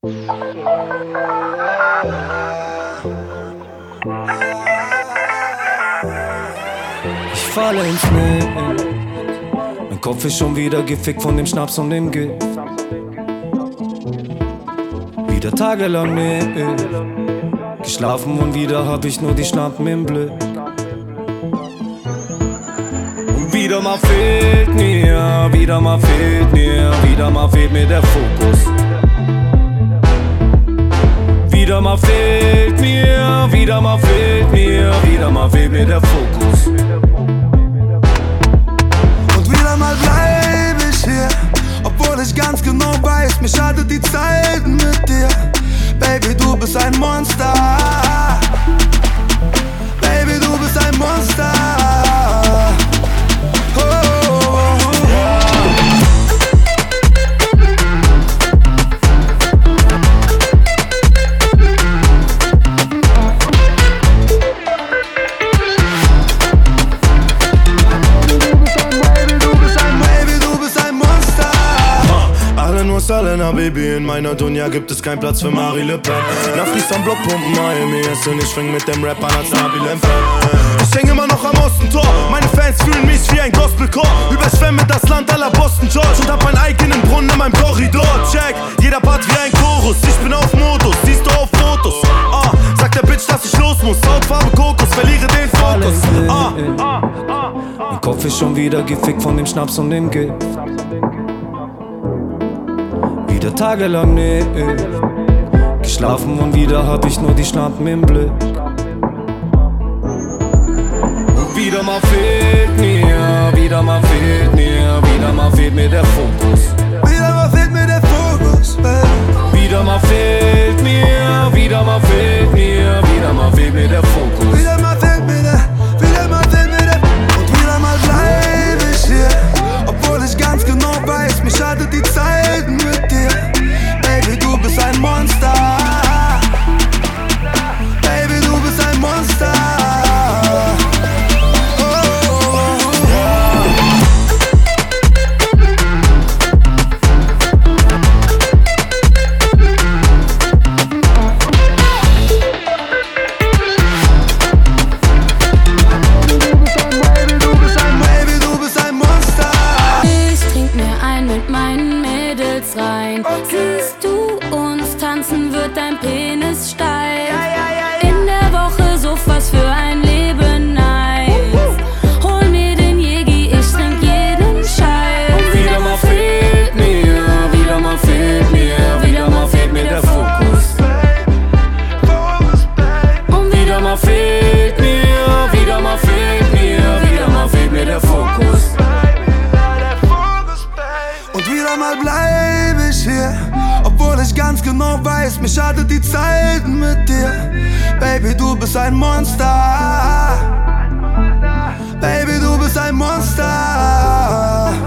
Ich falle ins Nichts. Mein Kopf ist schon wieder gefickt von dem Schnaps und dem Gift. Wieder tagelang nicht geschlafen und wieder hab ich nur die Schlampen im Blick. Und wieder mal fehlt mir, wieder mal fehlt mir, wieder mal fehlt mir der Fokus. Wieder mal fehlt mir, wieder mal fehlt mir, wieder mal fehlt mir der Fokus. Und wieder mal bleib ich hier, obwohl ich ganz genau weiß, mir schadet die Zeit mit dir. Baby, du bist ein Monster. Baby, du bist ein Monster. Salena, Baby, in meiner Dunja gibt es keinen Platz für Marie Le Pen. Nachricht am Block pumpen Miami ist und ich schwing mit dem Rapper als Nabil Empfang. Ich häng immer noch am Ostentor, meine Fans fühlen mich wie ein Gospelchor. Überschwemme das Land aller Boston George und hab meinen eigenen Brunnen in meinem Korridor. Check, jeder Part wie ein Chorus, ich bin auf Modus, siehst du auf Fotos. Sagt der Bitch, dass ich los muss, Hautfarbe Kokos, verliere den Fokus. Mein Kopf ist schon wieder gefickt von dem Schnaps und dem Gift. Wieder tagelang nicht geschlafen und wieder hab ich nur die Schlampen im Blick. Und wieder mal fehlt mir, wieder mal fehlt mir, wieder mal fehlt mir der Fokus. Wieder mal fehlt mir der Fokus, baby. Wieder mal fehlt mir, wieder mal fehlt mir, wieder mal fehlt mir der Fokus. Wieder mal fehlt mir der, wieder mal fehlt mir der. Und wieder mal bleib ich hier, obwohl ich ganz genau weiß, mir schadet die Zeit mit dir. Baby, du bist ein Monster. Baby, du bist ein Monster. Siehst du uns tanzen, wird dein Penis steif. In der Woche so was für ein Leben nice. Hol mir den Jägi, ich trink jeden Scheiß. Und wieder mal fehlt mir, wieder mal fehlt mir, wieder mal fehlt mir der Fokus. Und wieder mal fehlt mir, wieder mal fehlt mir, wieder mal fehlt mir der Fokus. Und wieder mal bleib ich hier, obwohl ich ganz genau weiß, mir schadet die Zeit mit dir. Baby, du bist ein Monster. Baby, du bist ein Monster.